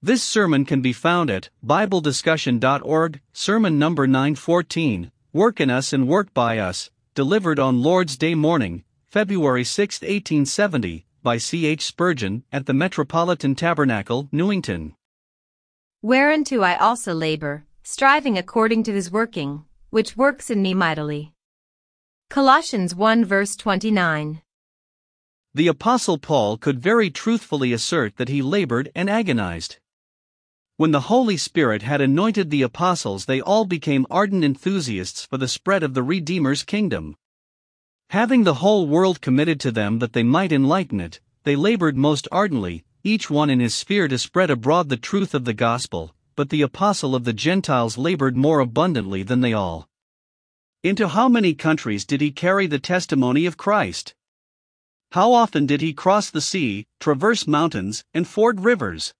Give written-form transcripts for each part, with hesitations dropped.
This sermon can be found at BibleDiscussion.org, sermon number 914, Work in Us and Work by Us, delivered on Lord's Day morning, February 6, 1870, by C. H. Spurgeon, at the Metropolitan Tabernacle, Newington. Whereunto I also labor, striving according to his working, which works in me mightily. Colossians 1 verse 29. The Apostle Paul could very truthfully assert that he labored and agonized. When the Holy Spirit had anointed the apostles, they all became ardent enthusiasts for the spread of the Redeemer's kingdom. Having the whole world committed to them that they might enlighten it, they labored most ardently, each one in his sphere, to spread abroad the truth of the gospel, but the apostle of the Gentiles labored more abundantly than they all. Into how many countries did he carry the testimony of Christ? How often did he cross the sea, traverse mountains, and ford rivers?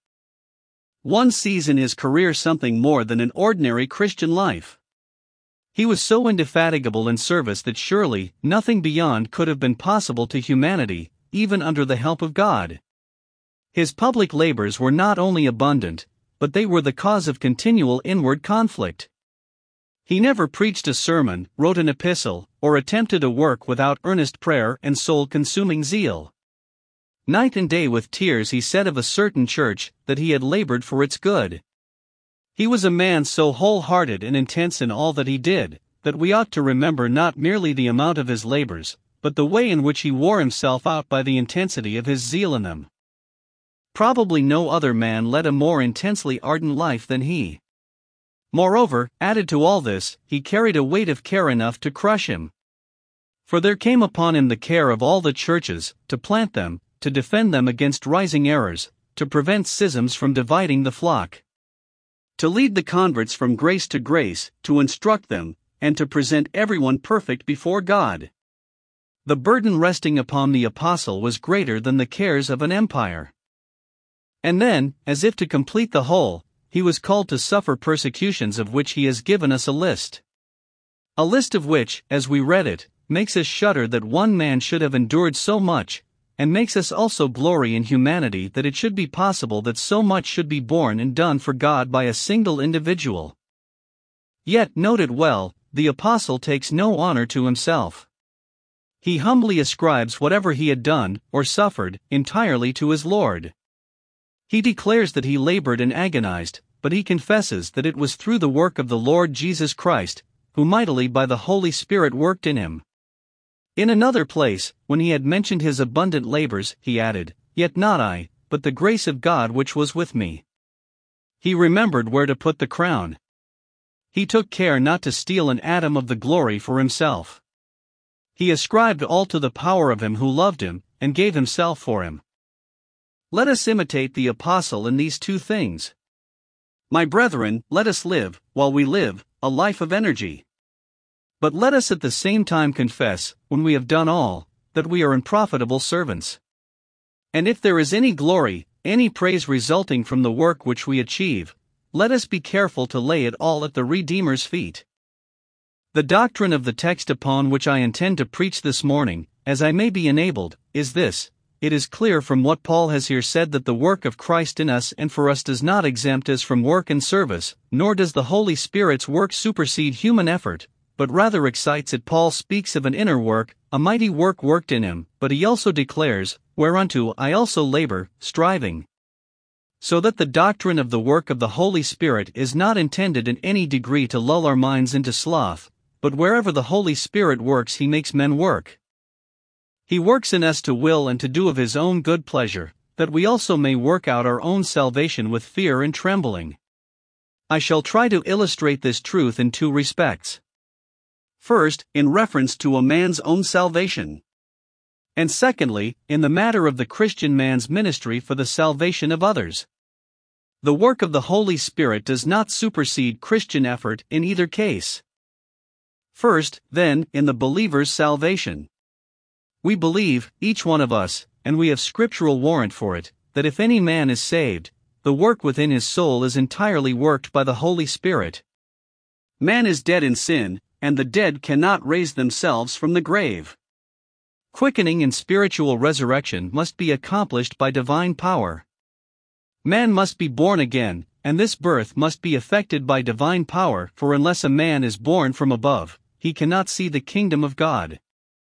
One sees in his career something more than an ordinary Christian life. He was so indefatigable in service that surely nothing beyond could have been possible to humanity, even under the help of God. His public labors were not only abundant, but they were the cause of continual inward conflict. He never preached a sermon, wrote an epistle, or attempted a work without earnest prayer and soul-consuming zeal. Night and day with tears he said of a certain church that he had labored for its good. He was a man so wholehearted and intense in all that he did, that we ought to remember not merely the amount of his labors, but the way in which he wore himself out by the intensity of his zeal in them. Probably no other man led a more intensely ardent life than he. Moreover, added to all this, he carried a weight of care enough to crush him. For there came upon him the care of all the churches, to plant them, to defend them against rising errors, to prevent schisms from dividing the flock, to lead the converts from grace to grace, to instruct them, and to present everyone perfect before God. The burden resting upon the apostle was greater than the cares of an empire. And then, as if to complete the whole, he was called to suffer persecutions, of which he has given us a list. A list of which, as we read it, makes us shudder that one man should have endured so much, and makes us also glory in humanity that it should be possible that so much should be borne and done for God by a single individual. Yet, note it well, the apostle takes no honor to himself. He humbly ascribes whatever he had done, or suffered, entirely to his Lord. He declares that he labored and agonized, but he confesses that it was through the work of the Lord Jesus Christ, who mightily by the Holy Spirit worked in him. In another place, when he had mentioned his abundant labors, he added, "Yet not I, but the grace of God which was with me." He remembered where to put the crown. He took care not to steal an atom of the glory for himself. He ascribed all to the power of him who loved him, and gave himself for him. Let us imitate the apostle in these two things. My brethren, let us live, while we live, a life of energy. But let us at the same time confess, when we have done all, that we are unprofitable servants. And if there is any glory, any praise resulting from the work which we achieve, let us be careful to lay it all at the Redeemer's feet. The doctrine of the text upon which I intend to preach this morning, as I may be enabled, is this: it is clear from what Paul has here said that the work of Christ in us and for us does not exempt us from work and service, nor does the Holy Spirit's work supersede human effort, but rather excites it. Paul speaks of an inner work, a mighty work worked in him, but he also declares, "Whereunto I also labor, striving." So that the doctrine of the work of the Holy Spirit is not intended in any degree to lull our minds into sloth, but wherever the Holy Spirit works he makes men work. He works in us to will and to do of his own good pleasure, that we also may work out our own salvation with fear and trembling. I shall try to illustrate this truth in two respects. First, in reference to a man's own salvation. And secondly, in the matter of the Christian man's ministry for the salvation of others. The work of the Holy Spirit does not supersede Christian effort in either case. First, then, in the believer's salvation. We believe, each one of us, and we have scriptural warrant for it, that if any man is saved, the work within his soul is entirely worked by the Holy Spirit. Man is dead in sin, and the dead cannot raise themselves from the grave. Quickening and spiritual resurrection must be accomplished by divine power. Man must be born again, and this birth must be effected by divine power, for unless a man is born from above, he cannot see the kingdom of God.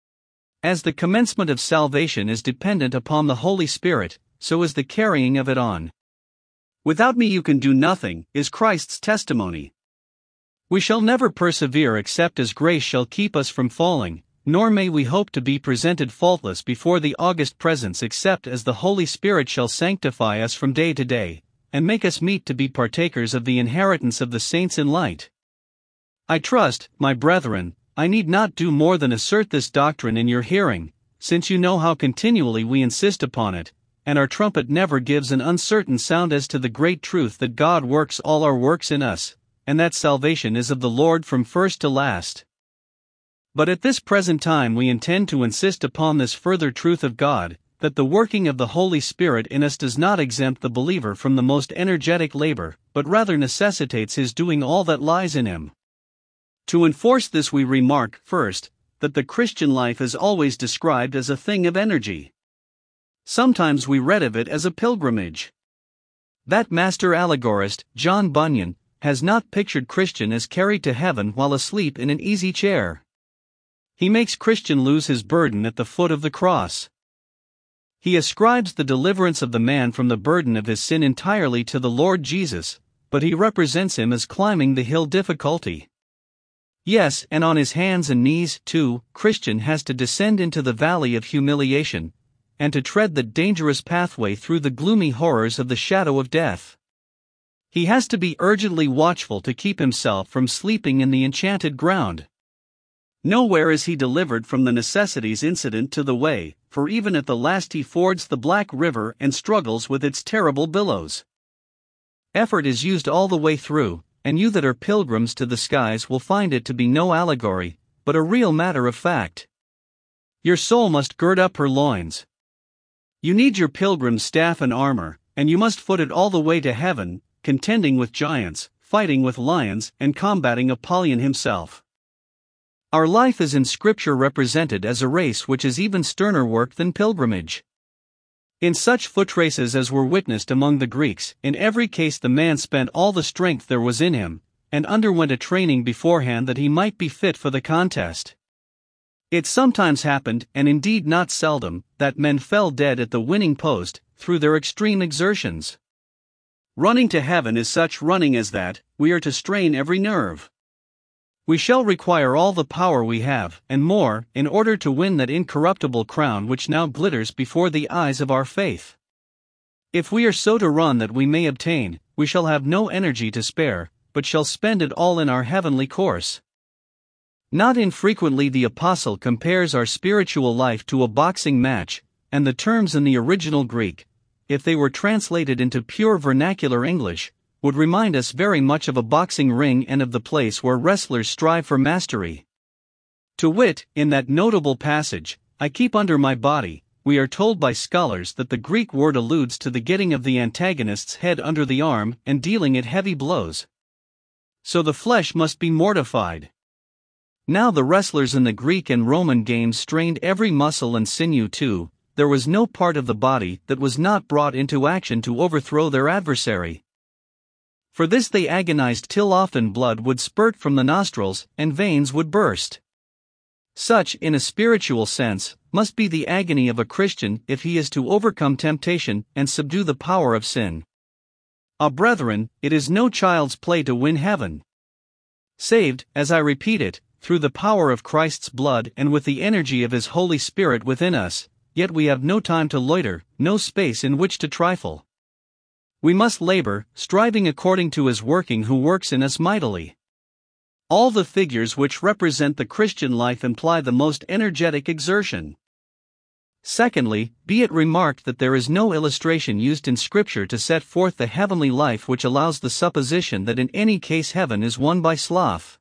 As the commencement of salvation is dependent upon the Holy Spirit, so is the carrying of it on. "Without me you can do nothing," is Christ's testimony. We shall never persevere except as grace shall keep us from falling, nor may we hope to be presented faultless before the august presence except as the Holy Spirit shall sanctify us from day to day, and make us meet to be partakers of the inheritance of the saints in light. I trust, my brethren, I need not do more than assert this doctrine in your hearing, since you know how continually we insist upon it, and our trumpet never gives an uncertain sound as to the great truth that God works all our works in us, and that salvation is of the Lord from first to last. But at this present time we intend to insist upon this further truth of God, that the working of the Holy Spirit in us does not exempt the believer from the most energetic labor, but rather necessitates his doing all that lies in him. To enforce this we remark, first, that the Christian life is always described as a thing of energy. Sometimes we read of it as a pilgrimage. That master allegorist, John Bunyan, has not pictured Christian as carried to heaven while asleep in an easy chair. He makes Christian lose his burden at the foot of the cross. He ascribes the deliverance of the man from the burden of his sin entirely to the Lord Jesus, but he represents him as climbing the hill difficulty. Yes, and on his hands and knees, too, Christian has to descend into the valley of humiliation, and to tread the dangerous pathway through the gloomy horrors of the shadow of death. He has to be urgently watchful to keep himself from sleeping in the enchanted ground. Nowhere is he delivered from the necessities incident to the way, for even at the last he fords the black river and struggles with its terrible billows. Effort is used all the way through, and you that are pilgrims to the skies will find it to be no allegory, but a real matter of fact. Your soul must gird up her loins. You need your pilgrim's staff and armor, and you must foot it all the way to heaven, contending with giants, fighting with lions, and combating Apollyon himself. Our life is in Scripture represented as a race which is even sterner work than pilgrimage. In such foot races as were witnessed among the Greeks, in every case the man spent all the strength there was in him, and underwent a training beforehand that he might be fit for the contest. It sometimes happened, and indeed not seldom, that men fell dead at the winning post, through their extreme exertions. Running to heaven is such running as that, we are to strain every nerve. We shall require all the power we have, and more, in order to win that incorruptible crown which now glitters before the eyes of our faith. If we are so to run that we may obtain, we shall have no energy to spare, but shall spend it all in our heavenly course. Not infrequently the Apostle compares our spiritual life to a boxing match, and the terms in the original Greek, if they were translated into pure vernacular English, would remind us very much of a boxing ring and of the place where wrestlers strive for mastery. To wit, in that notable passage, "I keep under my body," we are told by scholars that the Greek word alludes to the getting of the antagonist's head under the arm and dealing it heavy blows. So the flesh must be mortified. Now the wrestlers in the Greek and Roman games strained every muscle and sinew too. There was no part of the body that was not brought into action to overthrow their adversary. For this they agonized till often blood would spurt from the nostrils and veins would burst. Such, in a spiritual sense, must be the agony of a Christian if he is to overcome temptation and subdue the power of sin. Ah, brethren, it is no child's play to win heaven. Saved, as I repeat it, through the power of Christ's blood and with the energy of His Holy Spirit within us, yet we have no time to loiter, no space in which to trifle. We must labor, striving according to His working who works in us mightily. All the figures which represent the Christian life imply the most energetic exertion. Secondly, be it remarked that there is no illustration used in Scripture to set forth the heavenly life which allows the supposition that in any case heaven is won by sloth.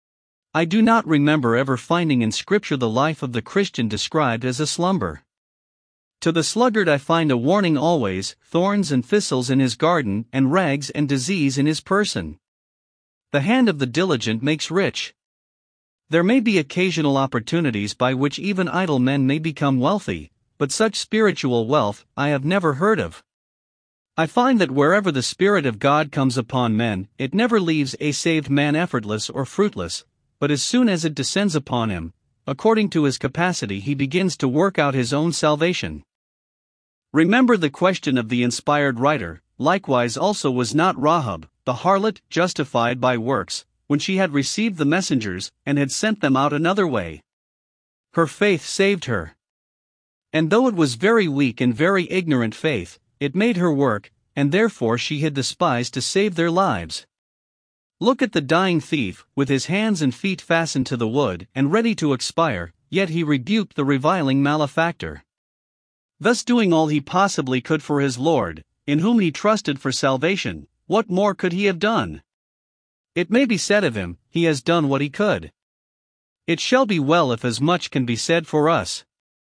I do not remember ever finding in Scripture the life of the Christian described as a slumber. To the sluggard I find a warning always, thorns and thistles in his garden, and rags and disease in his person. The hand of the diligent makes rich. There may be occasional opportunities by which even idle men may become wealthy, but such spiritual wealth I have never heard of. I find that wherever the Spirit of God comes upon men, it never leaves a saved man effortless or fruitless, but as soon as it descends upon him, according to his capacity he begins to work out his own salvation. Remember the question of the inspired writer, likewise also was not Rahab, the harlot, justified by works, when she had received the messengers, and had sent them out another way? Her faith saved her. And though it was very weak and very ignorant faith, it made her work, and therefore she had the spies to save their lives. Look at the dying thief, with his hands and feet fastened to the wood, and ready to expire, yet he rebuked the reviling malefactor. Thus doing all he possibly could for his Lord, in whom he trusted for salvation. What more could he have done? It may be said of him, he has done what he could. It shall be well if as much can be said for us.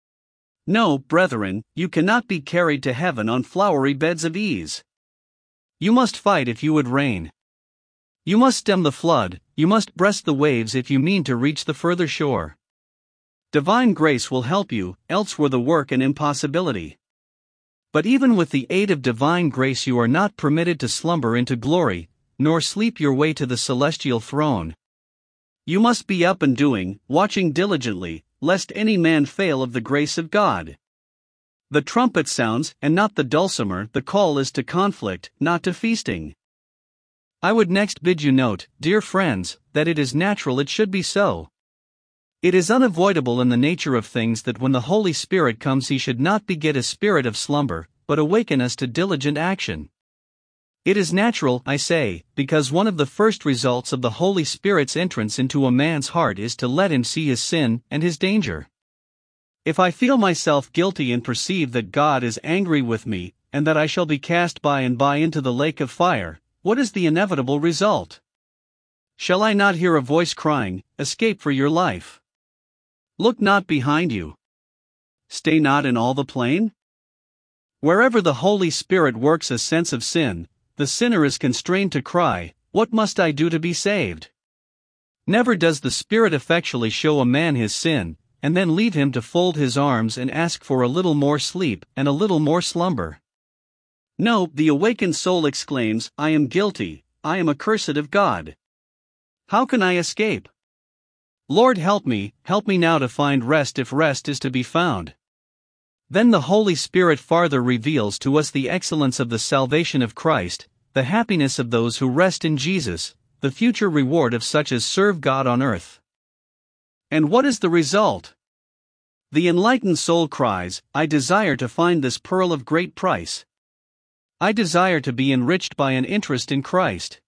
No, brethren, you cannot be carried to heaven on flowery beds of ease. You must fight if you would reign. You must stem the flood, you must breast the waves if you mean to reach the further shore. Divine grace will help you, else were the work an impossibility. But even with the aid of divine grace you are not permitted to slumber into glory, nor sleep your way to the celestial throne. You must be up and doing, watching diligently, lest any man fail of the grace of God. The trumpet sounds, and not the dulcimer. The call is to conflict, not to feasting. I would next bid you note, dear friends, that it is natural it should be so. It is unavoidable in the nature of things that when the Holy Spirit comes he should not beget a spirit of slumber, but awaken us to diligent action. It is natural, I say, because one of the first results of the Holy Spirit's entrance into a man's heart is to let him see his sin and his danger. If I feel myself guilty and perceive that God is angry with me, and that I shall be cast by and by into the lake of fire, what is the inevitable result? Shall I not hear a voice crying, "Escape for your life"? Look not behind you. Stay not in all the plain? Wherever the Holy Spirit works a sense of sin, the sinner is constrained to cry, "What must I do to be saved?" Never does the Spirit effectually show a man his sin, and then leave him to fold his arms and ask for a little more sleep and a little more slumber. No, the awakened soul exclaims, "I am guilty, I am accursed of God. How can I escape? Lord, help me now to find rest if rest is to be found." Then the Holy Spirit farther reveals to us the excellence of the salvation of Christ, the happiness of those who rest in Jesus, the future reward of such as serve God on earth. And what is the result? The enlightened soul cries, "I desire to find this pearl of great price. I desire to be enriched by an interest in Christ.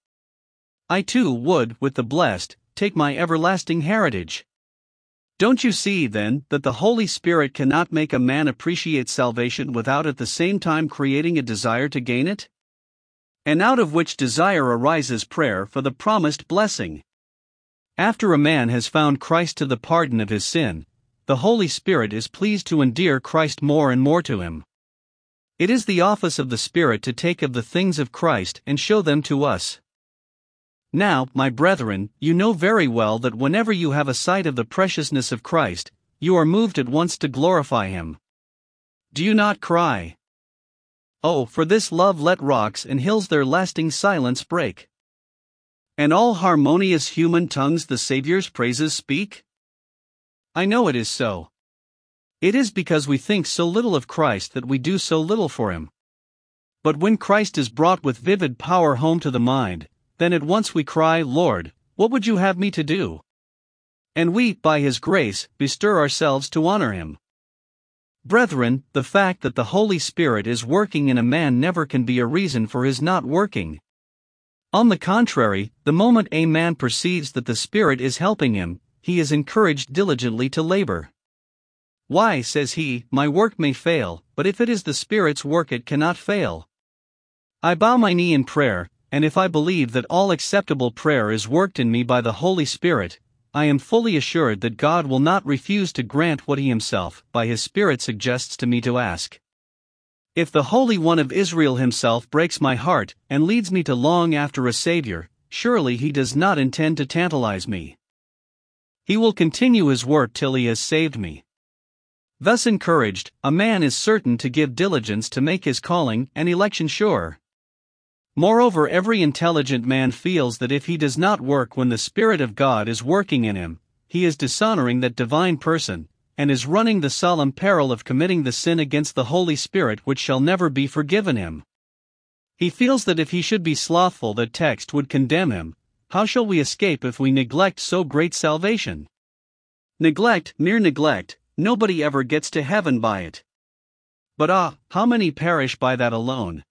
I too would, with the blessed, take my everlasting heritage." Don't you see, then, that the Holy Spirit cannot make a man appreciate salvation without at the same time creating a desire to gain it? And out of which desire arises prayer for the promised blessing. After a man has found Christ to the pardon of his sin, the Holy Spirit is pleased to endear Christ more and more to him. It is the office of the Spirit to take of the things of Christ and show them to us. Now, my brethren, you know very well that whenever you have a sight of the preciousness of Christ, you are moved at once to glorify him. Do you not cry, "Oh, for this love let rocks and hills their lasting silence break, and all harmonious human tongues the Saviour's praises speak"? I know it is so. It is because we think so little of Christ that we do so little for him. But when Christ is brought with vivid power home to the mind, then at once we cry, "Lord, what would you have me to do?" And we, by his grace, bestir ourselves to honor him. Brethren, the fact that the Holy Spirit is working in a man never can be a reason for his not working. On the contrary, the moment a man perceives that the Spirit is helping him, he is encouraged diligently to labor. "Why," says he, "my work may fail, but if it is the Spirit's work it cannot fail. I bow my knee in prayer, and if I believe that all acceptable prayer is worked in me by the Holy Spirit, I am fully assured that God will not refuse to grant what he himself, by his Spirit, suggests to me to ask. If the Holy One of Israel himself breaks my heart, and leads me to long after a Savior, surely he does not intend to tantalize me. He will continue his work till he has saved me. Thus encouraged, a man is certain to give diligence to make his calling and election sure. Moreover, every intelligent man feels that if he does not work when the Spirit of God is working in him, he is dishonoring that divine person, and is running the solemn peril of committing the sin against the Holy Spirit which shall never be forgiven him. He feels that if he should be slothful, that text would condemn him. How shall we escape if we neglect so great salvation? Neglect, mere neglect, nobody ever gets to heaven by it. But how many perish by that alone?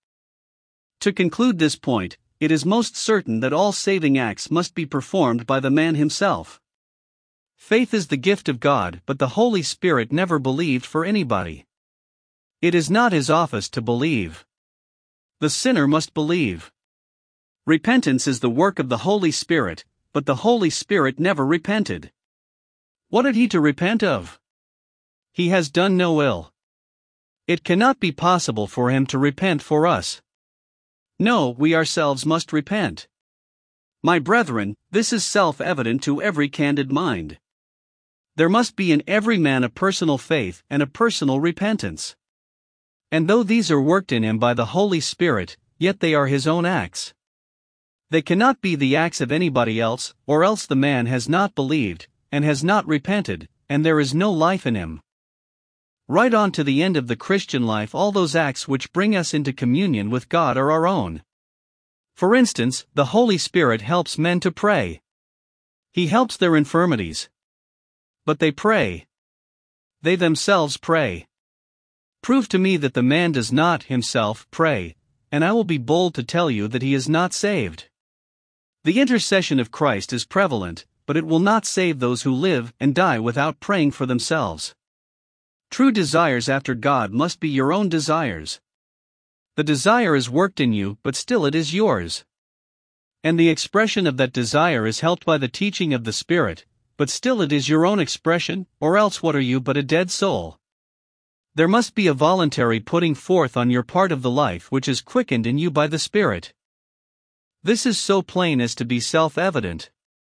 To conclude this point, it is most certain that all saving acts must be performed by the man himself. Faith is the gift of God, but the Holy Spirit never believed for anybody. It is not his office to believe. The sinner must believe. Repentance is the work of the Holy Spirit, but the Holy Spirit never repented. What had he to repent of? He has done no ill. It cannot be possible for him to repent for us. No, we ourselves must repent. My brethren, this is self-evident to every candid mind. There must be in every man a personal faith and a personal repentance. And though these are worked in him by the Holy Spirit, yet they are his own acts. They cannot be the acts of anybody else, or else the man has not believed, and has not repented, and there is no life in him. Right on to the end of the Christian life, all those acts which bring us into communion with God are our own. For instance, the Holy Spirit helps men to pray. He helps their infirmities. But they pray. They themselves pray. Prove to me that the man does not himself pray, and I will be bold to tell you that he is not saved. The intercession of Christ is prevalent, but it will not save those who live and die without praying for themselves. True desires after God must be your own desires. The desire is worked in you, but still it is yours. And the expression of that desire is helped by the teaching of the Spirit, but still it is your own expression, or else what are you but a dead soul? There must be a voluntary putting forth on your part of the life which is quickened in you by the Spirit. This is so plain as to be self-evident.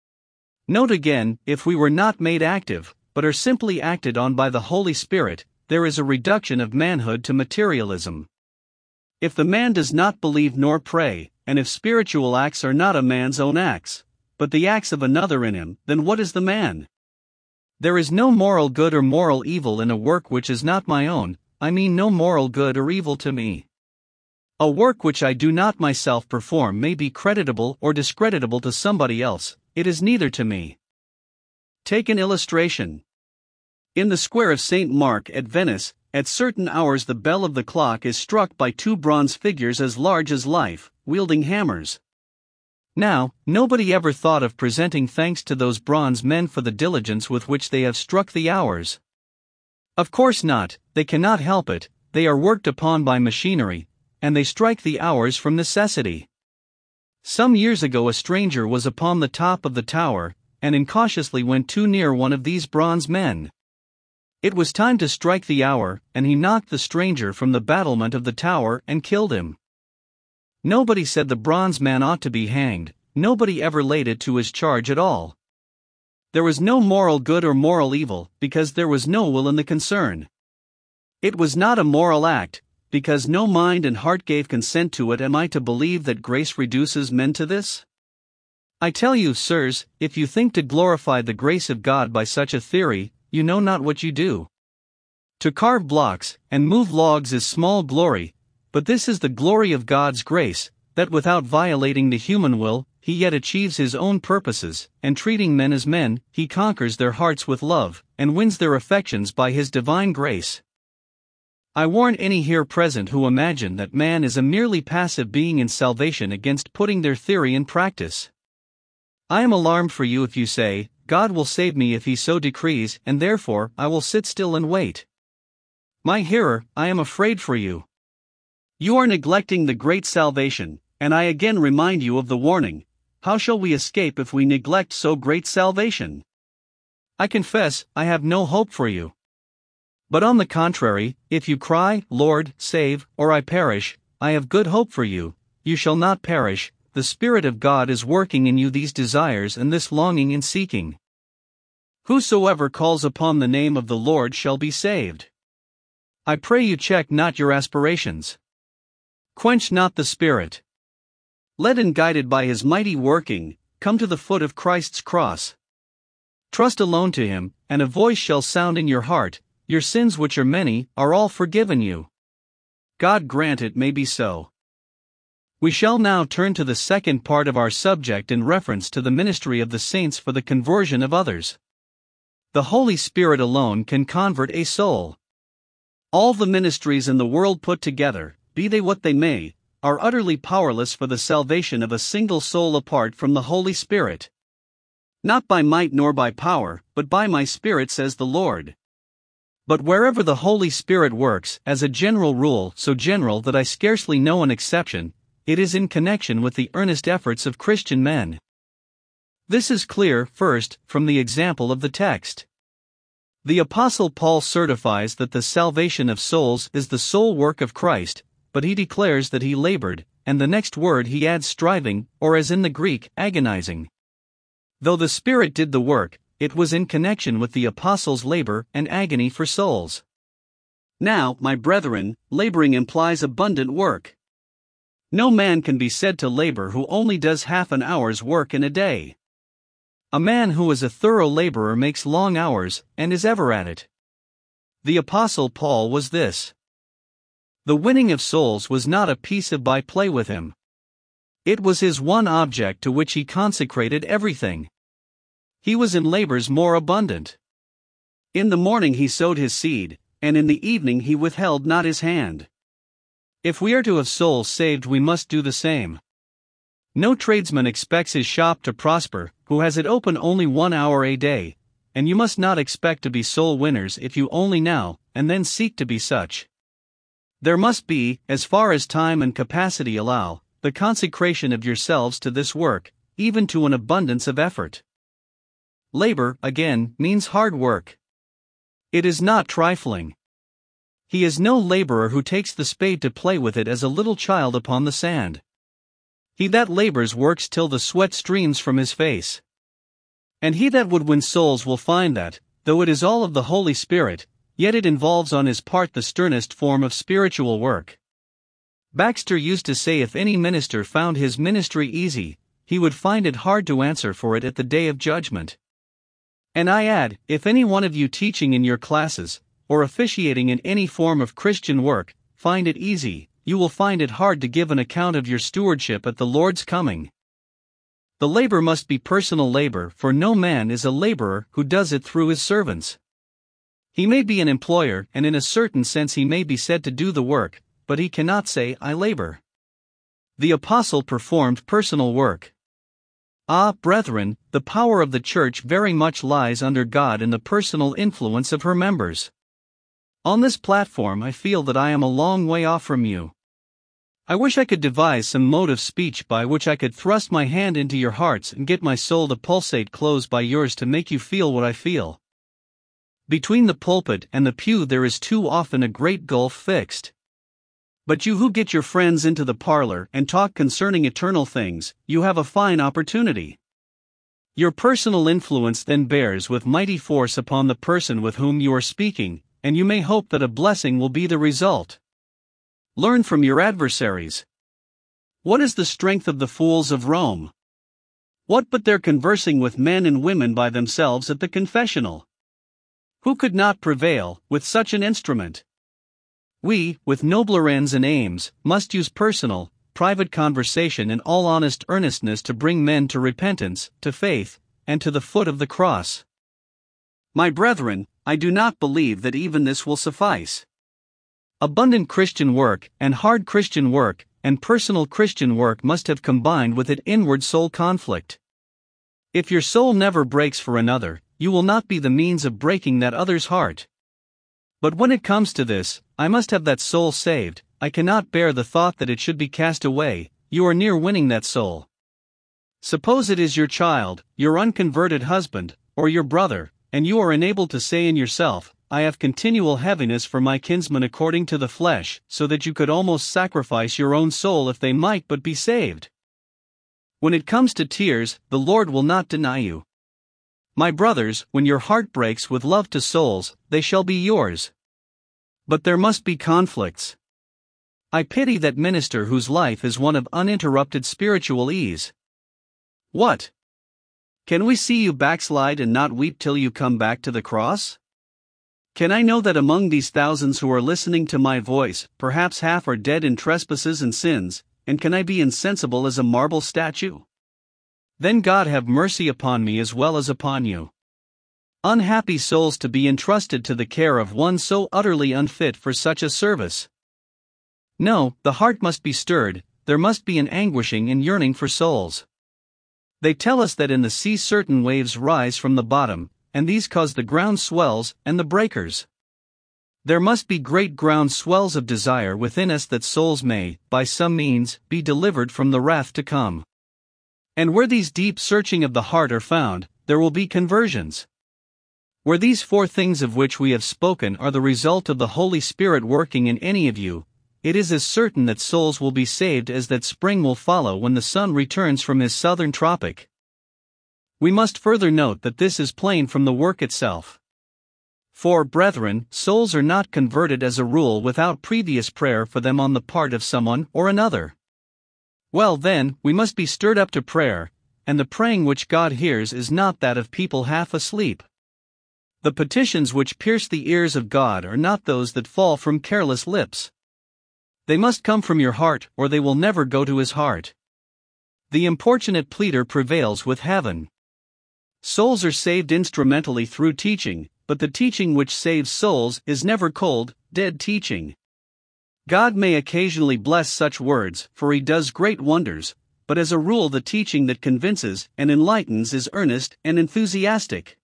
Note again, if we were not made active, but are simply acted on by the Holy Spirit, there is a reduction of manhood to materialism. If the man does not believe nor pray, and if spiritual acts are not a man's own acts, but the acts of another in him, then what is the man? There is no moral good or moral evil in a work which is not my own, I mean no moral good or evil to me. A work which I do not myself perform may be creditable or discreditable to somebody else, it is neither to me. Take an illustration. In the square of St. Mark at Venice, at certain hours the bell of the clock is struck by two bronze figures as large as life, wielding hammers. Now, nobody ever thought of presenting thanks to those bronze men for the diligence with which they have struck the hours. Of course not, they cannot help it, they are worked upon by machinery, and they strike the hours from necessity. Some years ago a stranger was upon the top of the tower, and incautiously went too near one of these bronze men. It was time to strike the hour, and he knocked the stranger from the battlement of the tower and killed him. Nobody said the bronze man ought to be hanged, nobody ever laid it to his charge at all. There was no moral good or moral evil, because there was no will in the concern. It was not a moral act, because no mind and heart gave consent to it. Am I to believe that grace reduces men to this? I tell you, sirs, if you think to glorify the grace of God by such a theory, you know not what you do. To carve blocks and move logs is small glory, but this is the glory of God's grace, that without violating the human will, he yet achieves his own purposes, and treating men as men, he conquers their hearts with love, and wins their affections by his divine grace. I warn any here present who imagine that man is a merely passive being in salvation against putting their theory in practice. I am alarmed for you if you say, God will save me if he so decrees, and therefore I will sit still and wait. My hearer, I am afraid for you. You are neglecting the great salvation, and I again remind you of the warning. How shall we escape if we neglect so great salvation? I confess, I have no hope for you. But on the contrary, if you cry, Lord, save, or I perish, I have good hope for you, you shall not perish. The Spirit of God is working in you these desires and this longing and seeking. Whosoever calls upon the name of the Lord shall be saved. I pray you check not your aspirations. Quench not the Spirit. Led and guided by his mighty working, come to the foot of Christ's cross. Trust alone to him, and a voice shall sound in your heart, your sins which are many, are all forgiven you. God grant it may be so. We shall now turn to the second part of our subject in reference to the ministry of the saints for the conversion of others. The Holy Spirit alone can convert a soul. All the ministries in the world put together, be they what they may, are utterly powerless for the salvation of a single soul apart from the Holy Spirit. Not by might nor by power, but by my Spirit, says the Lord. But wherever the Holy Spirit works, as a general rule, so general that I scarcely know an exception, it is in connection with the earnest efforts of Christian men. This is clear, first, from the example of the text. The Apostle Paul certifies that the salvation of souls is the sole work of Christ, but he declares that he labored, and the next word he adds striving, or as in the Greek, agonizing. Though the Spirit did the work, it was in connection with the apostles' labor and agony for souls. Now, my brethren, laboring implies abundant work. No man can be said to labor who only does half an hour's work in a day. A man who is a thorough laborer makes long hours, and is ever at it. The Apostle Paul was this. The winning of souls was not a piece of by-play with him. It was his one object to which he consecrated everything. He was in labors more abundant. In the morning he sowed his seed, and in the evening he withheld not his hand. If we are to have souls saved, we must do the same. No tradesman expects his shop to prosper who has it open only 1 hour a day, and you must not expect to be soul winners if you only now and then seek to be such. There must be, as far as time and capacity allow, the consecration of yourselves to this work, even to an abundance of effort. Labor, again, means hard work. It is not trifling. He is no laborer who takes the spade to play with it as a little child upon the sand. He that labors works till the sweat streams from his face. And he that would win souls will find that, though it is all of the Holy Spirit, yet it involves on his part the sternest form of spiritual work. Baxter used to say if any minister found his ministry easy, he would find it hard to answer for it at the day of judgment. And I add, if any one of you teaching in your classes, or officiating in any form of Christian work, find it easy, you will find it hard to give an account of your stewardship at the Lord's coming. The labor must be personal labor, for no man is a laborer who does it through his servants. He may be an employer, and in a certain sense he may be said to do the work, but he cannot say, I labor. The apostle performed personal work. Ah, brethren, the power of the church very much lies under God in the personal influence of her members. On this platform I feel that I am a long way off from you. I wish I could devise some mode of speech by which I could thrust my hand into your hearts and get my soul to pulsate close by yours to make you feel what I feel. Between the pulpit and the pew there is too often a great gulf fixed. But you who get your friends into the parlor and talk concerning eternal things, you have a fine opportunity. Your personal influence then bears with mighty force upon the person with whom you are speaking, and you may hope that a blessing will be the result. Learn from your adversaries. What is the strength of the fools of Rome? What but their conversing with men and women by themselves at the confessional? Who could not prevail with such an instrument? We, with nobler ends and aims, must use personal, private conversation in all honest earnestness to bring men to repentance, to faith, and to the foot of the cross. My brethren, I do not believe that even this will suffice. Abundant Christian work, and hard Christian work, and personal Christian work must have combined with it inward soul conflict. If your soul never breaks for another, you will not be the means of breaking that other's heart. But when it comes to this, I must have that soul saved. I cannot bear the thought that it should be cast away. You are near winning that soul. Suppose it is your child, your unconverted husband, or your brother, and you are enabled to say in yourself, I have continual heaviness for my kinsman according to the flesh, so that you could almost sacrifice your own soul if they might but be saved. When it comes to tears, the Lord will not deny you. My brothers, when your heart breaks with love to souls, they shall be yours. But there must be conflicts. I pity that minister whose life is one of uninterrupted spiritual ease. What? Can we see you backslide and not weep till you come back to the cross? Can I know that among these thousands who are listening to my voice, perhaps half are dead in trespasses and sins, and can I be insensible as a marble statue? Then God have mercy upon me as well as upon you. Unhappy souls to be entrusted to the care of one so utterly unfit for such a service. No, the heart must be stirred, there must be an anguishing and yearning for souls. They tell us that in the sea certain waves rise from the bottom, and these cause the ground swells and the breakers. There must be great ground swells of desire within us that souls may, by some means, be delivered from the wrath to come. And where these deep searching of the heart are found, there will be conversions. Where these four things of which we have spoken are the result of the Holy Spirit working in any of you, it is as certain that souls will be saved as that spring will follow when the sun returns from his southern tropic. We must further note that this is plain from the work itself. For, brethren, souls are not converted as a rule without previous prayer for them on the part of someone or another. Well then, we must be stirred up to prayer, and the praying which God hears is not that of people half asleep. The petitions which pierce the ears of God are not those that fall from careless lips. They must come from your heart, or they will never go to his heart. The importunate pleader prevails with heaven. Souls are saved instrumentally through teaching, but the teaching which saves souls is never cold, dead teaching. God may occasionally bless such words, for he does great wonders, but as a rule the teaching that convinces and enlightens is earnest and enthusiastic.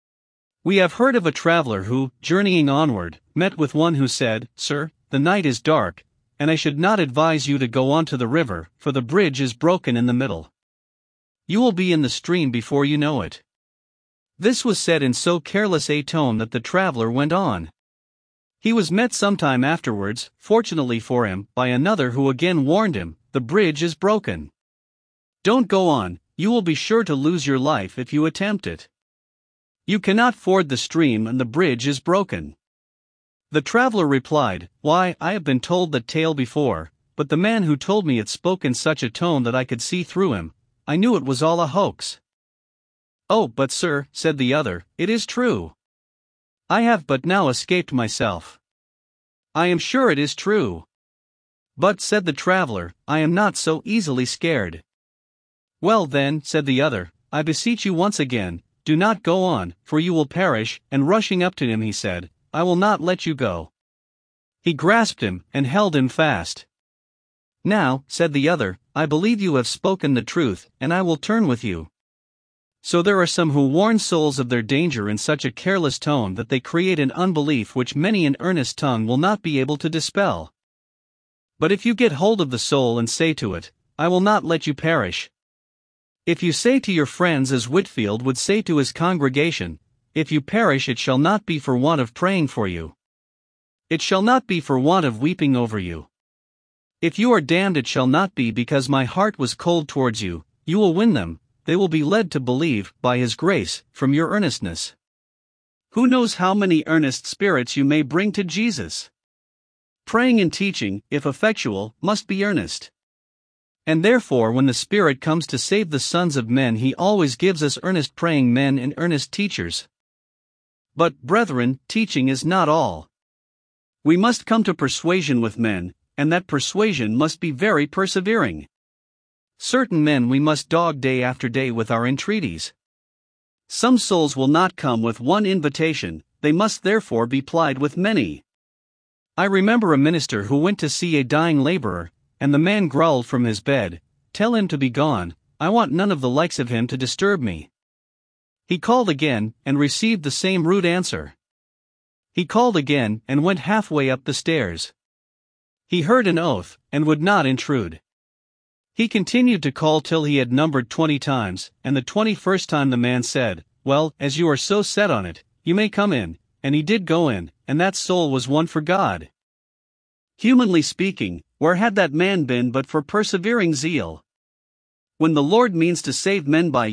We have heard of a traveler who, journeying onward, met with one who said, "Sir, the night is dark, and I should not advise you to go on to the river, for the bridge is broken in the middle. You will be in the stream before you know it." This was said in so careless a tone that the traveler went on. He was met some time afterwards, fortunately for him, by another who again warned him, "The bridge is broken. Don't go on, you will be sure to lose your life if you attempt it. You cannot ford the stream and the bridge is broken." The traveler replied, "Why, I have been told that tale before, but the man who told me it spoke in such a tone that I could see through him. I knew it was all a hoax." "Oh, but sir," said the other, "it is true. I have but now escaped myself. I am sure it is true." "But," said the traveler, "I am not so easily scared." "Well then," said the other, "I beseech you once again, do not go on, for you will perish," and rushing up to him he said, "I will not let you go." He grasped him, and held him fast. "Now," said the other, "I believe you have spoken the truth, and I will turn with you." So there are some who warn souls of their danger in such a careless tone that they create an unbelief which many an earnest tongue will not be able to dispel. But if you get hold of the soul and say to it, "I will not let you perish." If you say to your friends as Whitefield would say to his congregation, "If you perish it shall not be for want of praying for you. It shall not be for want of weeping over you. If you are damned it shall not be because my heart was cold towards you," you will win them, they will be led to believe, by his grace, from your earnestness. Who knows how many earnest spirits you may bring to Jesus? Praying and teaching, if effectual, must be earnest. And therefore when the Spirit comes to save the sons of men he always gives us earnest praying men and earnest teachers. But, brethren, teaching is not all. We must come to persuasion with men, and that persuasion must be very persevering. Certain men we must dog day after day with our entreaties. Some souls will not come with one invitation, they must therefore be plied with many. I remember a minister who went to see a dying laborer, and the man growled from his bed, "Tell him to be gone, I want none of the likes of him to disturb me." He called again, and received the same rude answer. He called again, and went halfway up the stairs. He heard an oath, and would not intrude. He continued to call till he had numbered 20 times, and the 21st time the man said, "Well, as you are so set on it, you may come in," and he did go in, and that soul was won for God. Humanly speaking, where had that man been but for persevering zeal? When the Lord means to save men by you,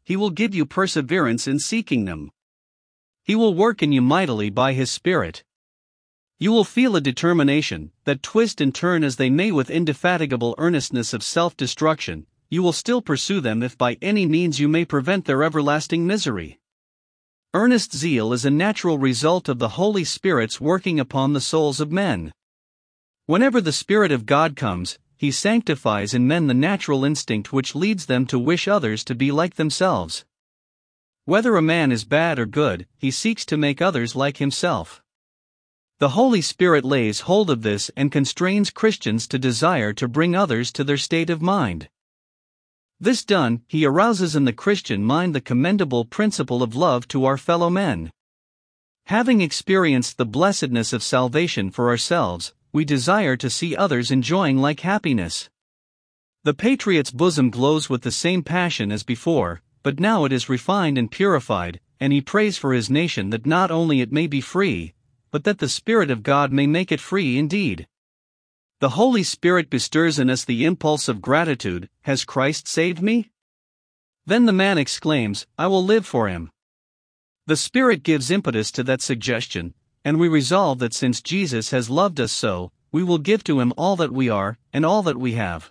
He will give you perseverance in seeking them. He will work in you mightily by His Spirit. You will feel a determination that, twist and turn as they may with indefatigable earnestness of self-destruction, you will still pursue them if by any means you may prevent their everlasting misery. Earnest zeal is a natural result of the Holy Spirit's working upon the souls of men. Whenever the Spirit of God comes, He sanctifies in men the natural instinct which leads them to wish others to be like themselves. Whether a man is bad or good, he seeks to make others like himself. The Holy Spirit lays hold of this and constrains Christians to desire to bring others to their state of mind. This done, He arouses in the Christian mind the commendable principle of love to our fellow men. Having experienced the blessedness of salvation for ourselves, we desire to see others enjoying like happiness. The patriot's bosom glows with the same passion as before, but now it is refined and purified, and he prays for his nation that not only it may be free, but that the Spirit of God may make it free indeed. The Holy Spirit bestirs in us the impulse of gratitude. Has Christ saved me? Then the man exclaims, I will live for Him. The Spirit gives impetus to that suggestion, and we resolve that since Jesus has loved us so, we will give to Him all that we are, and all that we have.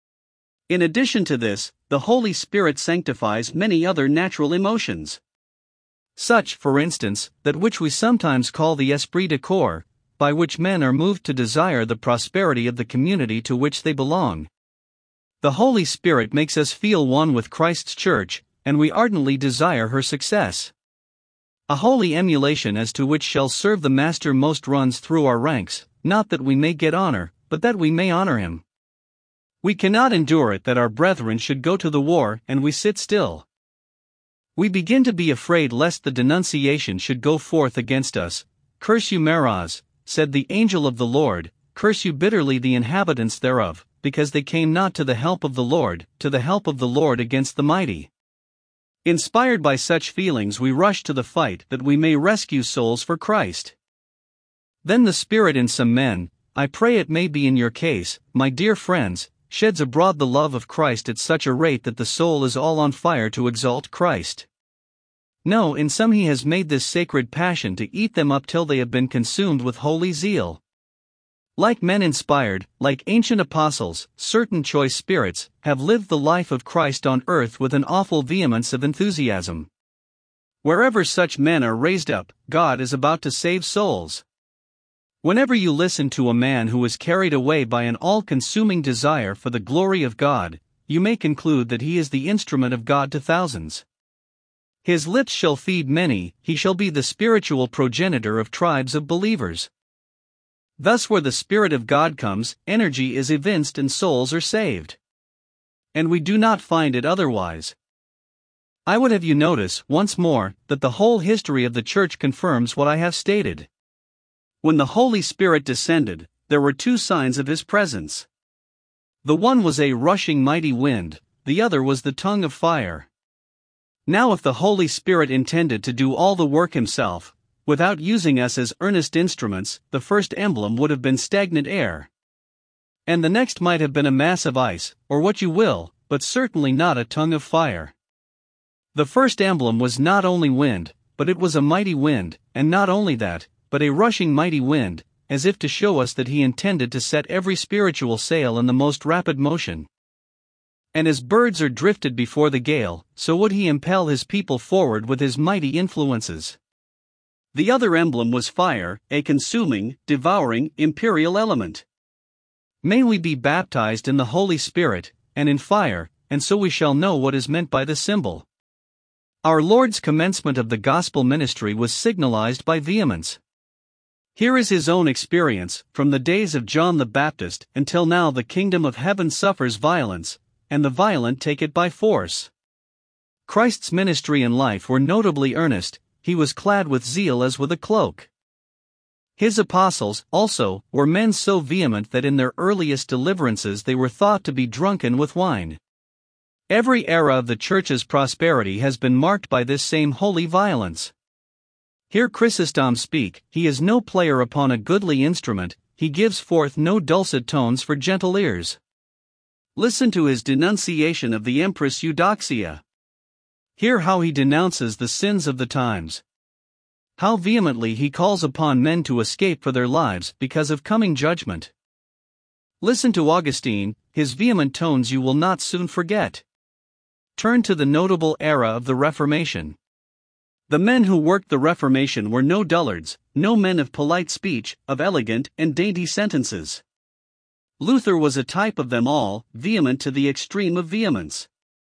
In addition to this, the Holy Spirit sanctifies many other natural emotions. Such, for instance, that which we sometimes call the esprit de corps, by which men are moved to desire the prosperity of the community to which they belong. The Holy Spirit makes us feel one with Christ's church, and we ardently desire her success. A holy emulation as to which shall serve the Master most runs through our ranks, not that we may get honor, but that we may honor Him. We cannot endure it that our brethren should go to the war and we sit still. We begin to be afraid lest the denunciation should go forth against us. Curse you, Meroz, said the angel of the Lord, curse you bitterly the inhabitants thereof, because they came not to the help of the Lord against the mighty. Inspired by such feelings, we rush to the fight that we may rescue souls for Christ. Then the Spirit in some men, I pray it may be in your case, my dear friends, sheds abroad the love of Christ at such a rate that the soul is all on fire to exalt Christ. No, in some He has made this sacred passion to eat them up till they have been consumed with holy zeal. Like men inspired, like ancient apostles, certain choice spirits have lived the life of Christ on earth with an awful vehemence of enthusiasm. Wherever such men are raised up, God is about to save souls. Whenever you listen to a man who is carried away by an all-consuming desire for the glory of God, you may conclude that he is the instrument of God to thousands. His lips shall feed many, he shall be the spiritual progenitor of tribes of believers. Thus where the Spirit of God comes, energy is evinced and souls are saved. And we do not find it otherwise. I would have you notice, once more, that the whole history of the Church confirms what I have stated. When the Holy Spirit descended, there were two signs of His presence. The one was a rushing mighty wind, the other was the tongue of fire. Now if the Holy Spirit intended to do all the work Himself, without using us as earnest instruments, the first emblem would have been stagnant air. And the next might have been a mass of ice, or what you will, but certainly not a tongue of fire. The first emblem was not only wind, but it was a mighty wind, and not only that, but a rushing mighty wind, as if to show us that He intended to set every spiritual sail in the most rapid motion. And as birds are drifted before the gale, so would He impel His people forward with His mighty influences. The other emblem was fire, a consuming, devouring, imperial element. May we be baptized in the Holy Spirit, and in fire, and so we shall know what is meant by the symbol. Our Lord's commencement of the gospel ministry was signalized by vehemence. Here is His own experience, from the days of John the Baptist until now the kingdom of heaven suffers violence, and the violent take it by force. Christ's ministry and life were notably earnest. He was clad with zeal as with a cloak. His apostles, also, were men so vehement that in their earliest deliverances they were thought to be drunken with wine. Every era of the Church's prosperity has been marked by this same holy violence. Hear Chrysostom speak, he is no player upon a goodly instrument, he gives forth no dulcet tones for gentle ears. Listen to his denunciation of the Empress Eudoxia. Hear how he denounces the sins of the times. How vehemently he calls upon men to escape for their lives because of coming judgment. Listen to Augustine, his vehement tones you will not soon forget. Turn to the notable era of the Reformation. The men who worked the Reformation were no dullards, no men of polite speech, of elegant and dainty sentences. Luther was a type of them all, vehement to the extreme of vehemence.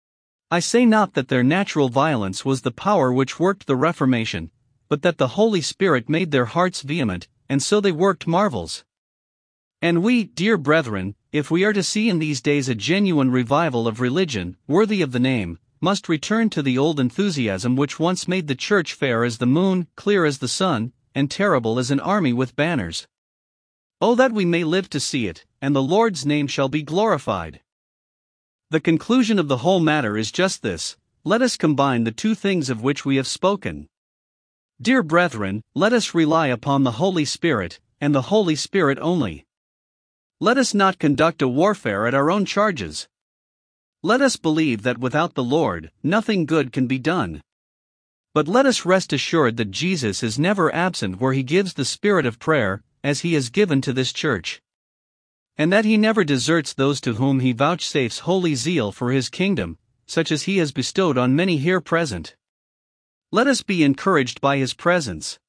I say not that their natural violence was the power which worked the Reformation, but that the Holy Spirit made their hearts vehement, and so they worked marvels. And we, dear brethren, if we are to see in these days a genuine revival of religion, worthy of the name, must return to the old enthusiasm which once made the church fair as the moon, clear as the sun, and terrible as an army with banners. Oh, that we may live to see it, and the Lord's name shall be glorified. The conclusion of the whole matter is just this: let us combine the two things of which we have spoken. Dear brethren, let us rely upon the Holy Spirit, and the Holy Spirit only. Let us not conduct a warfare at our own charges. Let us believe that without the Lord, nothing good can be done. But let us rest assured that Jesus is never absent where he gives the spirit of prayer, as he has given to this church. And that he never deserts those to whom he vouchsafes holy zeal for his kingdom, such as he has bestowed on many here present. Let us be encouraged by his presence.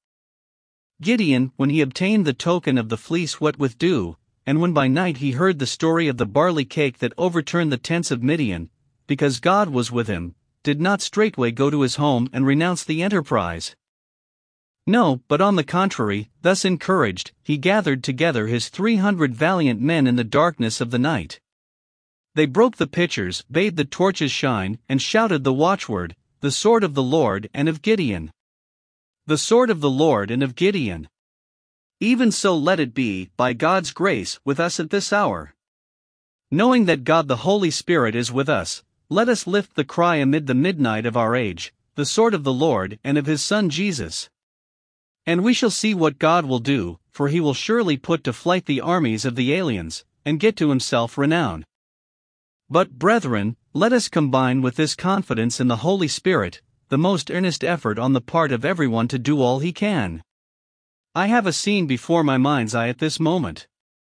Gideon, when he obtained the token of the fleece wet with dew, and when by night he heard the story of the barley cake that overturned the tents of Midian, because God was with him, did not straightway go to his home and renounce the enterprise. No, but on the contrary, thus encouraged, he gathered together his 300 valiant men in the darkness of the night. They broke the pitchers, bade the torches shine, and shouted the watchword, the sword of the Lord and of Gideon. The sword of the Lord and of Gideon. Even so let it be, by God's grace, with us at this hour. Knowing that God the Holy Spirit is with us, let us lift the cry amid the midnight of our age, the sword of the Lord and of his Son Jesus. And we shall see what God will do, for he will surely put to flight the armies of the aliens, and get to himself renown. But, brethren, let us combine with this confidence in the Holy Spirit, the most earnest effort on the part of everyone to do all he can. I have a scene before my mind's eye at this moment.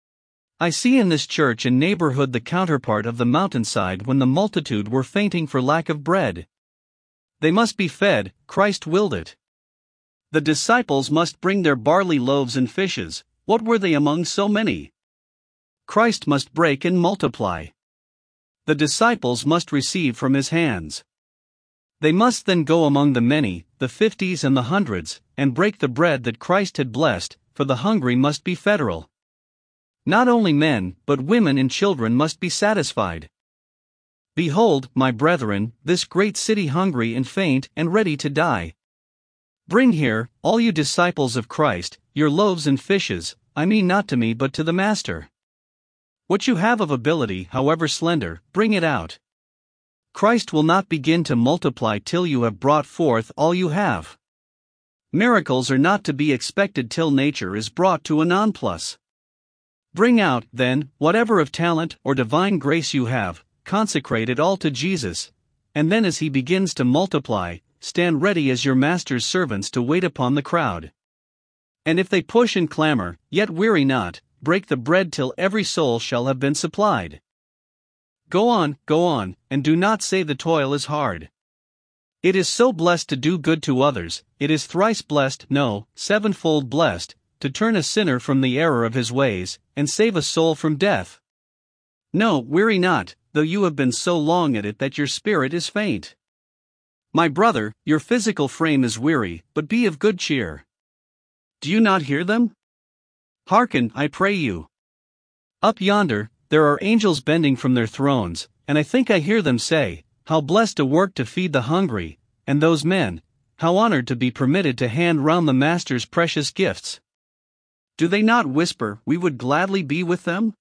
I see in this church and neighborhood the counterpart of the mountainside when the multitude were fainting for lack of bread. They must be fed, Christ willed it. The disciples must bring their barley loaves and fishes. What were they among so many? Christ must break and multiply. The disciples must receive from his hands. They must then go among the many, the 50s and the 100s, and break the bread that Christ had blessed, for the hungry must be federal. Not only men, but women and children must be satisfied. Behold, my brethren, this great city hungry and faint and ready to die. Bring here, all you disciples of Christ, your loaves and fishes, I mean not to me but to the Master. What you have of ability, however slender, bring it out. Christ will not begin to multiply till you have brought forth all you have. Miracles are not to be expected till nature is brought to a nonplus. Bring out, then, whatever of talent or divine grace you have, consecrate it all to Jesus, and then as he begins to multiply, stand ready as your Master's servants to wait upon the crowd. And if they push and clamor, yet weary not, break the bread till every soul shall have been supplied. Go on, and do not say the toil is hard. It is so blessed to do good to others, it is thrice blessed, no, sevenfold blessed, to turn a sinner from the error of his ways, and save a soul from death. No, weary not, though you have been so long at it that your spirit is faint. My brother, your physical frame is weary, but be of good cheer. Do you not hear them? Hearken, I pray you. Up yonder, there are angels bending from their thrones, and I think I hear them say, how blessed a work to feed the hungry, and those men, how honored to be permitted to hand round the Master's precious gifts. Do they not whisper, we would gladly be with them?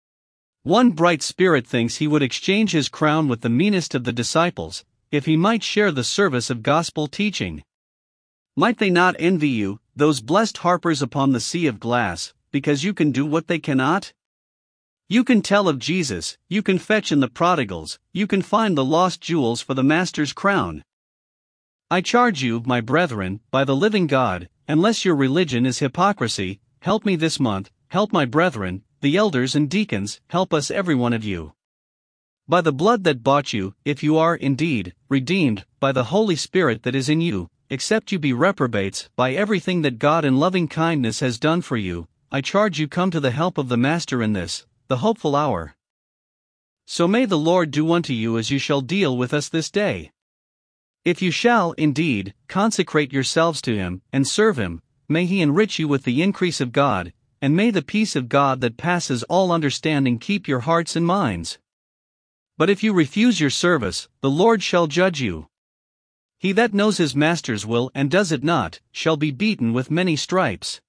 One bright spirit thinks he would exchange his crown with the meanest of the disciples, if he might share the service of gospel teaching. Might they not envy you, those blessed harpers upon the sea of glass, because you can do what they cannot? You can tell of Jesus, you can fetch in the prodigals, you can find the lost jewels for the Master's crown. I charge you, my brethren, by the living God, unless your religion is hypocrisy, help me this month, help my brethren, the elders and deacons, help us every one of you. By the blood that bought you, if you are, indeed, redeemed, by the Holy Spirit that is in you, except you be reprobates, by everything that God in loving kindness has done for you, I charge you come to the help of the Master in this, the hopeful hour. So may the Lord do unto you as you shall deal with us this day. If you shall, indeed, consecrate yourselves to Him, and serve Him, may He enrich you with the increase of God, and may the peace of God that passes all understanding keep your hearts and minds. But if you refuse your service, the Lord shall judge you. He that knows his master's will and does it not, shall be beaten with many stripes.